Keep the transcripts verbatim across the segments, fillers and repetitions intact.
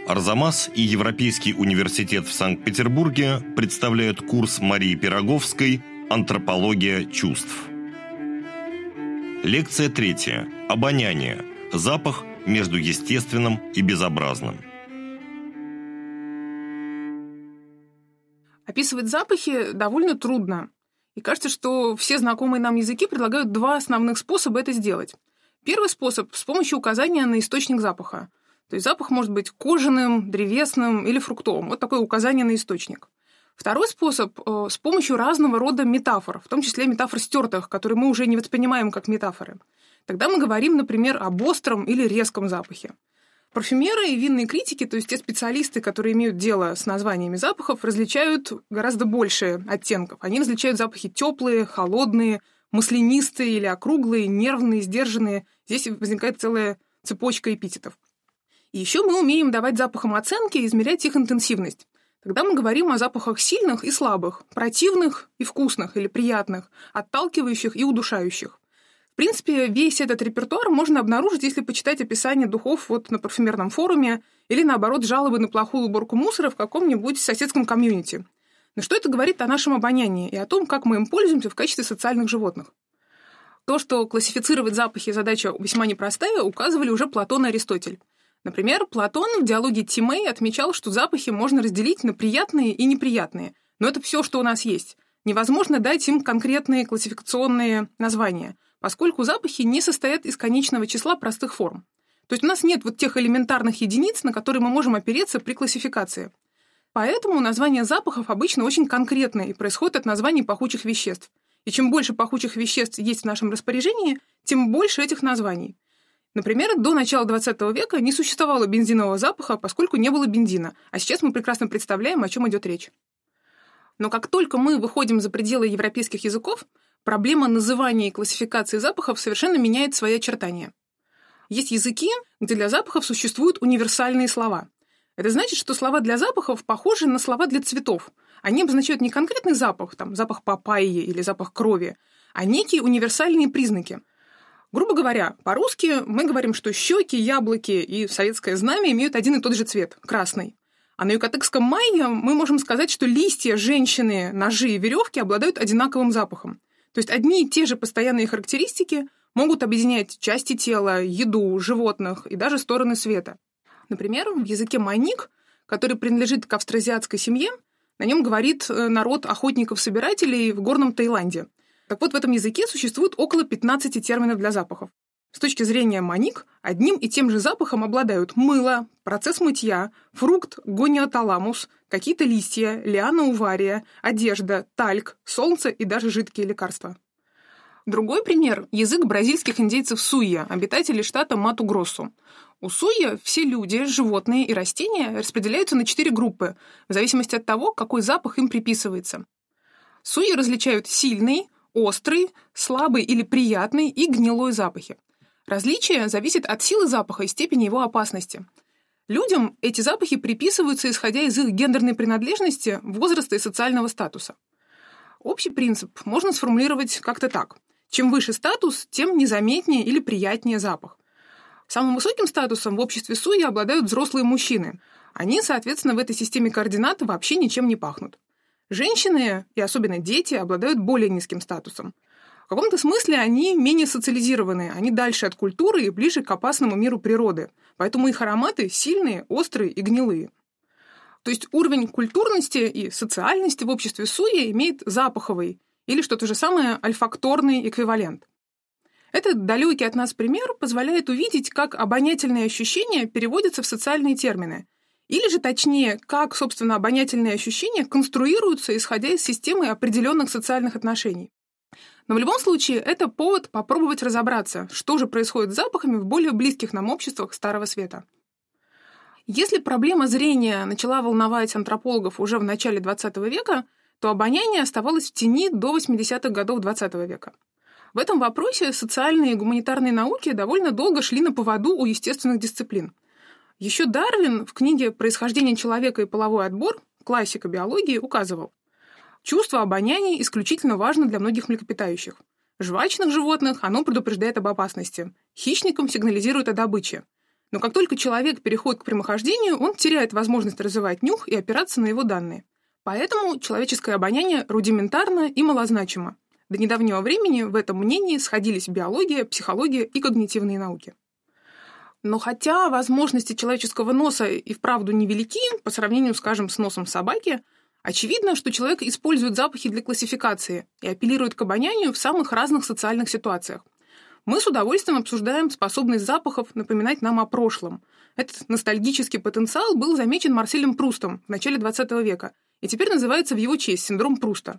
Арзамас и Европейский университет в Санкт-Петербурге представляют курс Марии Пироговской «Антропология чувств». Лекция третья. Обоняние. Запах между естественным и безобразным. Описывать запахи довольно трудно. И кажется, что все знакомые нам языки предлагают два основных способа это сделать. Первый способ – с помощью указания на источник запаха. То есть запах может быть кожаным, древесным или фруктовым. Вот такое указание на источник. Второй способ – с помощью разного рода метафор, в том числе метафор стертых, которые мы уже не воспринимаем как метафоры. Тогда мы говорим, например, об остром или резком запахе. Парфюмеры и винные критики, то есть те специалисты, которые имеют дело с названиями запахов, различают гораздо больше оттенков. Они различают запахи теплые, холодные, маслянистые или округлые, нервные, сдержанные. Здесь возникает целая цепочка эпитетов. И еще мы умеем давать запахам оценки и измерять их интенсивность. Тогда мы говорим о запахах сильных и слабых, противных и вкусных или приятных, отталкивающих и удушающих. В принципе, весь этот репертуар можно обнаружить, если почитать описание духов вот на парфюмерном форуме или, наоборот, жалобы на плохую уборку мусора в каком-нибудь соседском комьюнити. Но что это говорит о нашем обонянии и о том, как мы им пользуемся в качестве социальных животных? То, что классифицировать запахи задача весьма непростая, указывали уже Платон и Аристотель. Например, Платон в диалоге Тимей отмечал, что запахи можно разделить на приятные и неприятные. Но это все, что у нас есть. Невозможно дать им конкретные классификационные названия, поскольку запахи не состоят из конечного числа простых форм. То есть у нас нет вот тех элементарных единиц, на которые мы можем опереться при классификации. Поэтому названия запахов обычно очень конкретные и происходят от названий пахучих веществ. И чем больше пахучих веществ есть в нашем распоряжении, тем больше этих названий. Например, до начала двадцатого века не существовало бензинового запаха, поскольку не было бензина, а сейчас мы прекрасно представляем, о чем идет речь. Но как только мы выходим за пределы европейских языков, проблема называния и классификации запахов совершенно меняет свои очертания. Есть языки, где для запахов существуют универсальные слова. Это значит, что слова для запахов похожи на слова для цветов. Они обозначают не конкретный запах, там, запах папайи или запах крови, а некие универсальные признаки. Грубо говоря, по-русски мы говорим, что щеки, яблоки и советское знамя имеют один и тот же цвет – красный. А на юкатекском майя мы можем сказать, что листья, женщины, ножи и веревки обладают одинаковым запахом. То есть одни и те же постоянные характеристики могут объединять части тела, еду, животных и даже стороны света. Например, в языке майник, который принадлежит к австроазиатской семье, на нем говорит народ охотников-собирателей в горном Таиланде. Так вот, в этом языке существует около пятнадцати терминов для запахов. С точки зрения майник, одним и тем же запахом обладают мыло, процесс мытья, фрукт гониоталамус, какие-то листья, лиана увария, одежда, тальк, солнце и даже жидкие лекарства. Другой пример – язык бразильских индейцев суйя, обитателей штата Мату-Гроссу. У суйя все люди, животные и растения распределяются на четыре группы, в зависимости от того, какой запах им приписывается. Суйя различают сильный, острый, слабый или приятный и гнилой запахи. Различие зависит от силы запаха и степени его опасности. Людям эти запахи приписываются, исходя из их гендерной принадлежности, возраста и социального статуса. Общий принцип можно сформулировать как-то так. Чем выше статус, тем незаметнее или приятнее запах. Самым высоким статусом в обществе суйя обладают взрослые мужчины. Они, соответственно, в этой системе координат вообще ничем не пахнут. Женщины, и особенно дети, обладают более низким статусом. В каком-то смысле они менее социализированы, они дальше от культуры и ближе к опасному миру природы, поэтому их ароматы сильные, острые и гнилые. То есть уровень культурности и социальности в обществе суйя имеет запаховый, или что то же самое ольфакторный эквивалент. Этот далекий от нас пример позволяет увидеть, как обонятельные ощущения переводятся в социальные термины, или же, точнее, как, собственно, обонятельные ощущения конструируются, исходя из системы определенных социальных отношений. Но в любом случае это повод попробовать разобраться, что же происходит с запахами в более близких нам обществах Старого Света. Если проблема зрения начала волновать антропологов уже в начале двадцатого века, то обоняние оставалось в тени до восьмидесятых годов двадцатого века. В этом вопросе социальные и гуманитарные науки довольно долго шли на поводу у естественных дисциплин. Еще Дарвин в книге «Происхождение человека и половой отбор», классика биологии, указывал: чувство обоняния исключительно важно для многих млекопитающих. Жвачных животных оно предупреждает об опасности, хищникам сигнализирует о добыче. Но как только человек переходит к прямохождению, он теряет возможность развивать нюх и опираться на его данные. Поэтому человеческое обоняние рудиментарно и малозначимо. До недавнего времени в этом мнении сходились биология, психология и когнитивные науки. Но хотя возможности человеческого носа и вправду невелики по сравнению, скажем, с носом собаки, очевидно, что человек использует запахи для классификации и апеллирует к обонянию в самых разных социальных ситуациях. Мы с удовольствием обсуждаем способность запахов напоминать нам о прошлом. Этот ностальгический потенциал был замечен Марселем Прустом в начале двадцатого века и теперь называется в его честь синдром Пруста.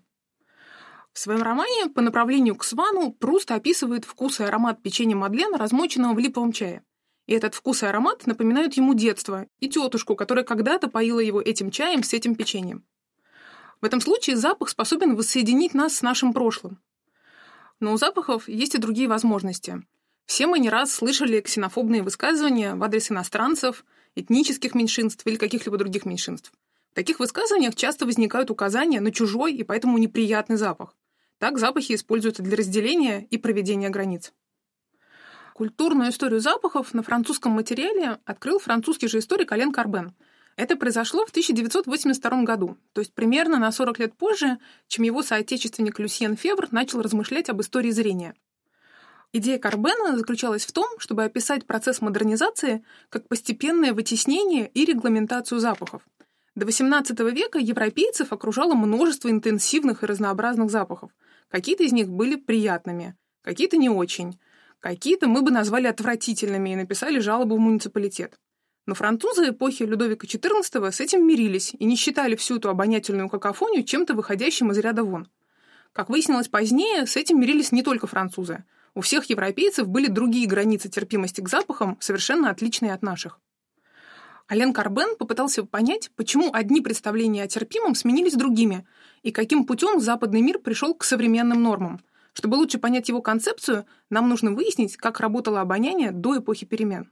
В своем романе «По направлению к Свану» Пруст описывает вкус и аромат печенья Мадлен, размоченного в липовом чае. И этот вкус и аромат напоминают ему детство и тетушку, которая когда-то поила его этим чаем с этим печеньем. В этом случае запах способен воссоединить нас с нашим прошлым. Но у запахов есть и другие возможности. Все мы не раз слышали ксенофобные высказывания в адрес иностранцев, этнических меньшинств или каких-либо других меньшинств. В таких высказываниях часто возникают указания на чужой и поэтому неприятный запах. Так запахи используются для разделения и проведения границ. Культурную историю запахов на французском материале открыл французский же историк Ален Карбен. Это произошло в тысяча девятьсот восемьдесят втором году, то есть примерно на сорок лет позже, чем его соотечественник Люсьен Февр начал размышлять об истории зрения. Идея Карбена заключалась в том, чтобы описать процесс модернизации как постепенное вытеснение и регламентацию запахов. До восемнадцатого века европейцев окружало множество интенсивных и разнообразных запахов. Какие-то из них были приятными, какие-то не очень, какие-то мы бы назвали отвратительными и написали жалобу в муниципалитет. Но французы эпохи Людовика четырнадцатого с этим мирились и не считали всю эту обонятельную какофонию чем-то выходящим из ряда вон. Как выяснилось позднее, с этим мирились не только французы. У всех европейцев были другие границы терпимости к запахам, совершенно отличные от наших. Ален Карбен попытался понять, почему одни представления о терпимом сменились другими, и каким путем западный мир пришел к современным нормам. Чтобы лучше понять его концепцию, нам нужно выяснить, как работало обоняние до эпохи перемен.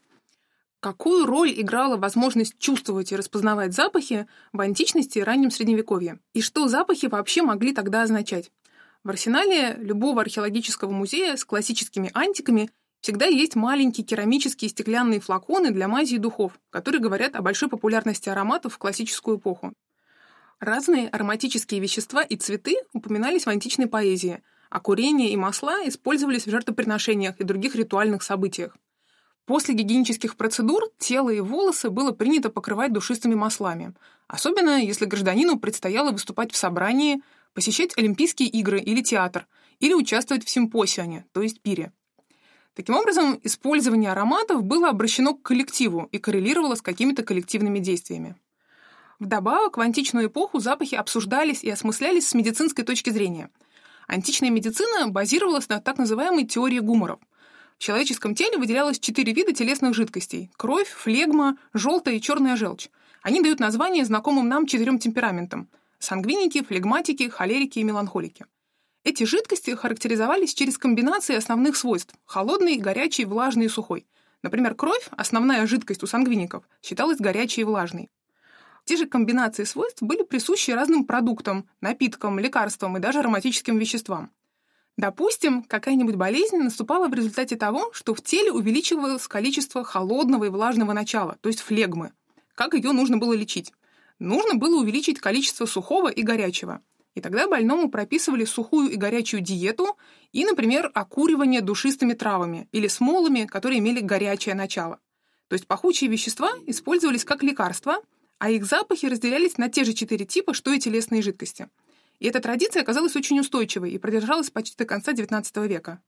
Какую роль играла возможность чувствовать и распознавать запахи в античности и раннем Средневековье? И что запахи вообще могли тогда означать? В арсенале любого археологического музея с классическими антиками всегда есть маленькие керамические стеклянные флаконы для мази и духов, которые говорят о большой популярности ароматов в классическую эпоху. Разные ароматические вещества и цветы упоминались в античной поэзии, а курение и масла использовались в жертвоприношениях и других ритуальных событиях. После гигиенических процедур тело и волосы было принято покрывать душистыми маслами, особенно если гражданину предстояло выступать в собрании, посещать Олимпийские игры или театр, или участвовать в симпосионе, то есть пире. Таким образом, использование ароматов было обращено к коллективу и коррелировало с какими-то коллективными действиями. Вдобавок, в античную эпоху запахи обсуждались и осмыслялись с медицинской точки зрения. Античная медицина базировалась на так называемой теории гуморов. В человеческом теле выделялось четыре вида телесных жидкостей – кровь, флегма, желтая и черная желчь. Они дают название знакомым нам четырем темпераментам – сангвиники, флегматики, холерики и меланхолики. Эти жидкости характеризовались через комбинации основных свойств – холодный, горячий, влажный и сухой. Например, кровь, основная жидкость у сангвиников, считалась горячей и влажной. Те же комбинации свойств были присущи разным продуктам, напиткам, лекарствам и даже ароматическим веществам. Допустим, какая-нибудь болезнь наступала в результате того, что в теле увеличивалось количество холодного и влажного начала, то есть флегмы. Как ее нужно было лечить? Нужно было увеличить количество сухого и горячего. И тогда больному прописывали сухую и горячую диету и, например, окуривание душистыми травами или смолами, которые имели горячее начало. То есть пахучие вещества использовались как лекарства, а их запахи разделялись на те же четыре типа, что и телесные жидкости. И эта традиция оказалась очень устойчивой и продержалась почти до конца девятнадцатого века.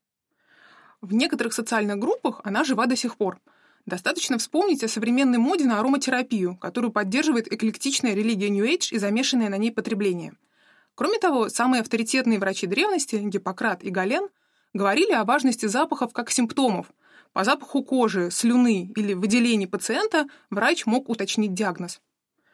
В некоторых социальных группах она жива до сих пор. Достаточно вспомнить о современной моде на ароматерапию, которую поддерживает эклектичная религия New Age и замешанное на ней потребление. Кроме того, самые авторитетные врачи древности, Гиппократ и Гален, говорили о важности запахов как симптомов. По запаху кожи, слюны или выделений пациента врач мог уточнить диагноз.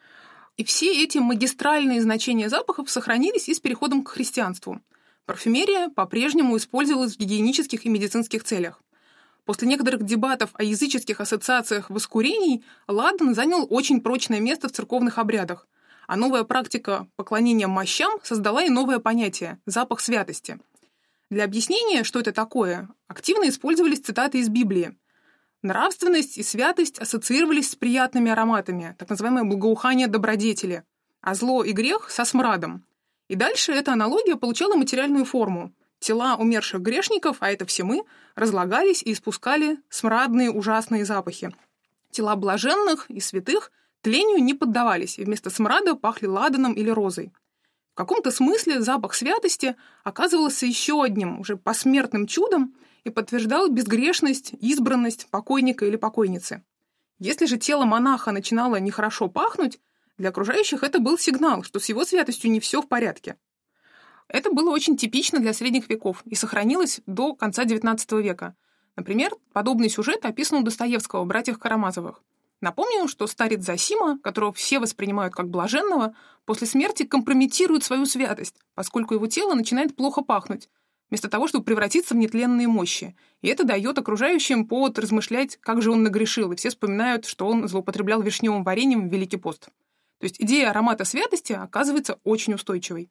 И все эти магистральные значения запахов сохранились и с переходом к христианству. Парфюмерия по-прежнему использовалась в гигиенических и медицинских целях. После некоторых дебатов о языческих ассоциациях воскурений ладан занял очень прочное место в церковных обрядах, а новая практика поклонения мощам создала и новое понятие – запах святости. Для объяснения, что это такое, активно использовались цитаты из Библии. Нравственность и святость ассоциировались с приятными ароматами, так называемое благоухание добродетели, а зло и грех — со смрадом. И дальше эта аналогия получала материальную форму. Тела умерших грешников, а это все мы, разлагались и испускали смрадные ужасные запахи. Тела блаженных и святых тлению не поддавались, и вместо смрада пахли ладаном или розой. В каком-то смысле запах святости оказывался еще одним, уже посмертным чудом и подтверждал безгрешность, избранность покойника или покойницы. Если же тело монаха начинало нехорошо пахнуть, для окружающих это был сигнал, что с его святостью не все в порядке. Это было очень типично для средних веков и сохранилось до конца девятнадцатого века. Например, подобный сюжет описан у Достоевского в «Братьях Карамазовых». Напомню, что старец Зосима, которого все воспринимают как блаженного, после смерти компрометирует свою святость, поскольку его тело начинает плохо пахнуть, вместо того, чтобы превратиться в нетленные мощи. И это дает окружающим повод размышлять, как же он нагрешил, и все вспоминают, что он злоупотреблял вишневым вареньем в Великий пост. То есть идея аромата святости оказывается очень устойчивой.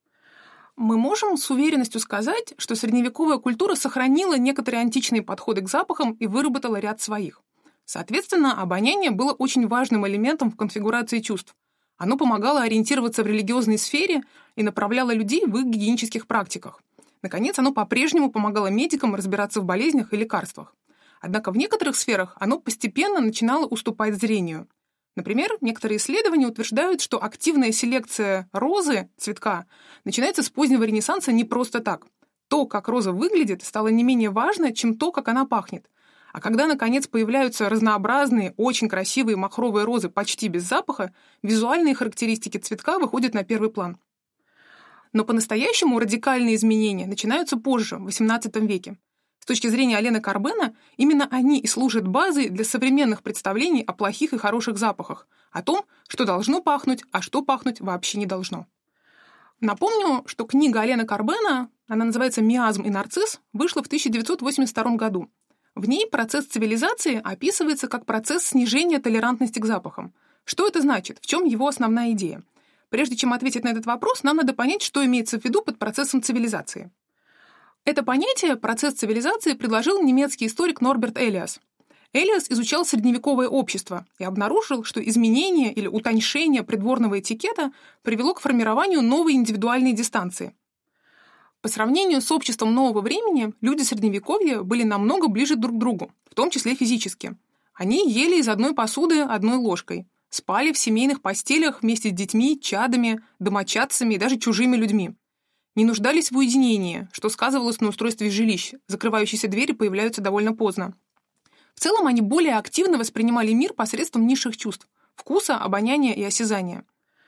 Мы можем с уверенностью сказать, что средневековая культура сохранила некоторые античные подходы к запахам и выработала ряд своих. Соответственно, обоняние было очень важным элементом в конфигурации чувств. Оно помогало ориентироваться в религиозной сфере и направляло людей в их гигиенических практиках. Наконец, оно по-прежнему помогало медикам разбираться в болезнях и лекарствах. Однако в некоторых сферах оно постепенно начинало уступать зрению. Например, некоторые исследования утверждают, что активная селекция розы, цветка, начинается с позднего Ренессанса не просто так. То, как роза выглядит, стало не менее важно, чем то, как она пахнет. А когда, наконец, появляются разнообразные, очень красивые махровые розы почти без запаха, визуальные характеристики цветка выходят на первый план. Но по-настоящему радикальные изменения начинаются позже, в восемнадцатом веке. С точки зрения Алены Карбена, именно они и служат базой для современных представлений о плохих и хороших запахах, о том, что должно пахнуть, а что пахнуть вообще не должно. Напомню, что книга Алены Карбена, она называется «Миазм и нарцисс», вышла в тысяча девятьсот восемьдесят втором году. В ней процесс цивилизации описывается как процесс снижения толерантности к запахам. Что это значит? В чем его основная идея? Прежде чем ответить на этот вопрос, нам надо понять, что имеется в виду под процессом цивилизации. Это понятие «процесс цивилизации» предложил немецкий историк Норберт Элиас. Элиас изучал средневековое общество и обнаружил, что изменение или утоньшение придворного этикета привело к формированию новой индивидуальной дистанции. По сравнению с обществом нового времени, люди Средневековья были намного ближе друг к другу, в том числе физически. Они ели из одной посуды одной ложкой, спали в семейных постелях вместе с детьми, чадами, домочадцами и даже чужими людьми. Не нуждались в уединении, что сказывалось на устройстве жилищ, закрывающиеся двери появляются довольно поздно. В целом они более активно воспринимали мир посредством низших чувств – вкуса, обоняния и осязания.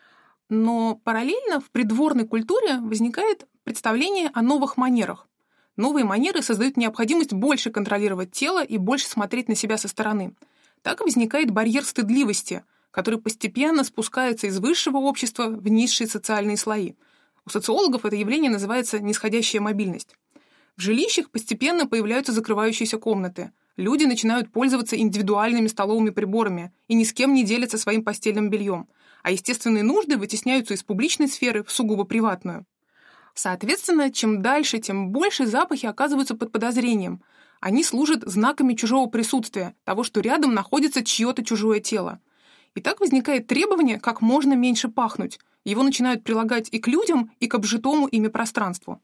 Но параллельно в придворной культуре возникает представление о новых манерах. Новые манеры создают необходимость больше контролировать тело и больше смотреть на себя со стороны. Так возникает барьер стыдливости, который постепенно спускается из высшего общества в низшие социальные слои. У социологов это явление называется нисходящая мобильность. В жилищах постепенно появляются закрывающиеся комнаты. Люди начинают пользоваться индивидуальными столовыми приборами и ни с кем не делятся своим постельным бельем, а естественные нужды вытесняются из публичной сферы в сугубо приватную. Соответственно, чем дальше, тем больше запахи оказываются под подозрением. Они служат знаками чужого присутствия, того, что рядом находится чье-то чужое тело. И так возникает требование как можно меньше пахнуть. Его начинают прилагать и к людям, и к обжитому ими пространству.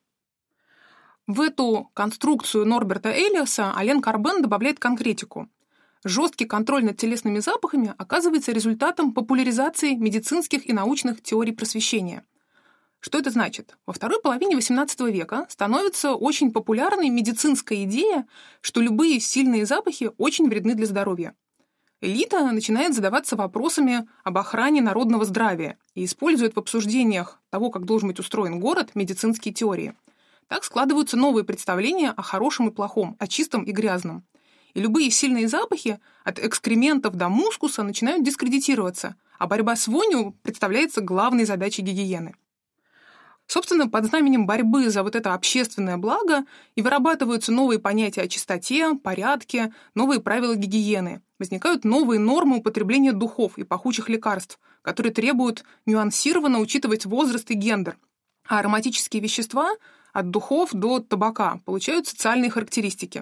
В эту конструкцию Норберта Элиаса Ален Карбен добавляет конкретику. Жесткий контроль над телесными запахами оказывается результатом популяризации медицинских и научных теорий просвещения. Что это значит? Во второй половине восемнадцатого века становится очень популярной медицинская идея, что любые сильные запахи очень вредны для здоровья. Элита начинает задаваться вопросами об охране народного здравия и использует в обсуждениях того, как должен быть устроен город, медицинские теории. Так складываются новые представления о хорошем и плохом, о чистом и грязном. И любые сильные запахи, от экскрементов до мускуса, начинают дискредитироваться, а борьба с вонью представляется главной задачей гигиены. Собственно, под знаменем борьбы за вот это общественное благо и вырабатываются новые понятия о чистоте, порядке, новые правила гигиены. Возникают новые нормы употребления духов и пахучих лекарств, которые требуют нюансированно учитывать возраст и гендер. А ароматические вещества от духов до табака получают социальные характеристики.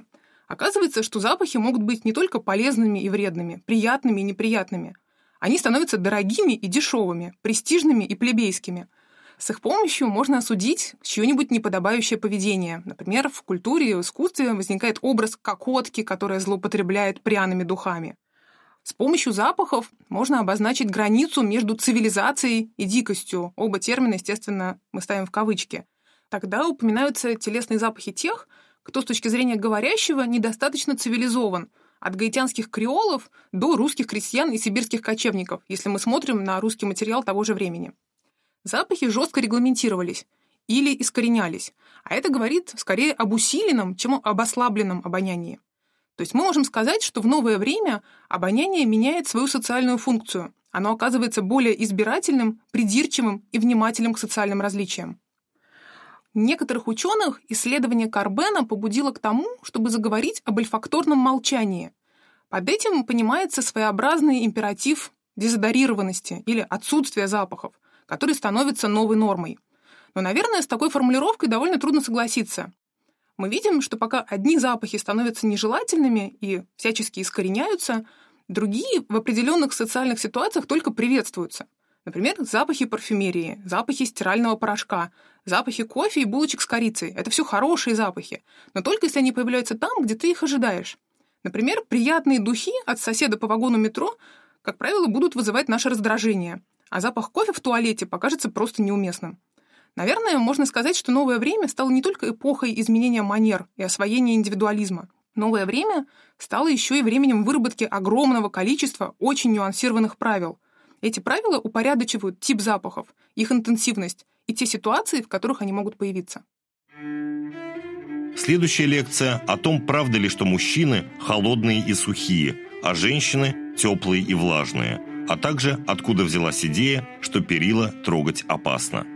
Оказывается, что запахи могут быть не только полезными и вредными, приятными и неприятными. Они становятся дорогими и дешевыми, престижными и плебейскими. С их помощью можно осудить чье-нибудь неподобающее поведение. Например, в культуре и искусстве возникает образ кокотки, которая злоупотребляет пряными духами. С помощью запахов можно обозначить границу между цивилизацией и дикостью. Оба термина, естественно, мы ставим в кавычки. Тогда упоминаются телесные запахи тех, кто с точки зрения говорящего недостаточно цивилизован, от гаитянских креолов до русских крестьян и сибирских кочевников, если мы смотрим на русский материал того же времени. Запахи жестко регламентировались или искоренялись, а это говорит скорее об усиленном, чем об ослабленном обонянии. То есть мы можем сказать, что в новое время обоняние меняет свою социальную функцию. Оно оказывается более избирательным, придирчивым и внимательным к социальным различиям. Некоторых ученых исследование Карбена побудило к тому, чтобы заговорить об ольфакторном молчании. Под этим понимается своеобразный императив дезодорированности или отсутствия запахов, который становится новой нормой. Но, наверное, с такой формулировкой довольно трудно согласиться. Мы видим, что пока одни запахи становятся нежелательными и всячески искореняются, другие в определенных социальных ситуациях только приветствуются. Например, запахи парфюмерии, запахи стирального порошка, запахи кофе и булочек с корицей. Это все хорошие запахи, но только если они появляются там, где ты их ожидаешь. Например, приятные духи от соседа по вагону метро, как правило, будут вызывать наше раздражение, а запах кофе в туалете покажется просто неуместным. Наверное, можно сказать, что новое время стало не только эпохой изменения манер и освоения индивидуализма. Новое время стало еще и временем выработки огромного количества очень нюансированных правил. Эти правила упорядочивают тип запахов, их интенсивность и те ситуации, в которых они могут появиться. Следующая лекция о том, правда ли, что мужчины холодные и сухие, а женщины теплые и влажные, а также откуда взялась идея, что перила трогать опасно.